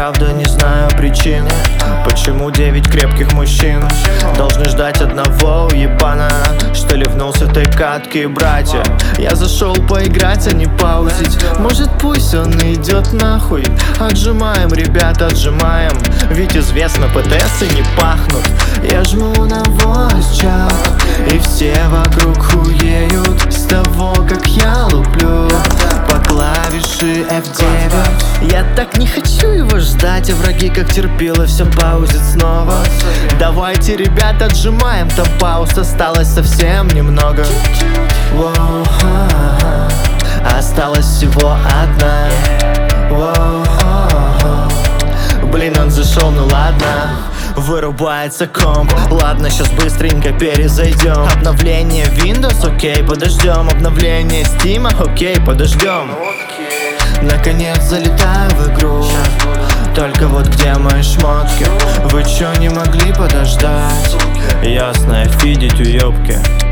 правда не знаю причины, почему 9 крепких мужчин должны ждать одного уебана, что ливнул с этой катки, братья. Я зашел поиграть, а не паузить. Может, пусть он идет нахуй. Отжимаем, ребята, отжимаем, ведь известно, ПТСы не пахнут. Я жму на voice chat, и все вокруг хуеют с того, как я луплю по клавише F9. Я так не хочу его ждать, а враги как терпило все паузит снова. Давайте, ребята, отжимаем, там пауз осталось совсем немного. Воу, осталась всего одна. Воу, блин, он зашел, ну ладно. Вырубается комп, ладно, сейчас быстренько перезайдем. Обновление Windows, окей, подождем. Обновление Steam, окей, подождем. Наконец залетаю в игру, только вот где мои шмотки? Вы чё не могли подождать? Ясно, видеть уёбки.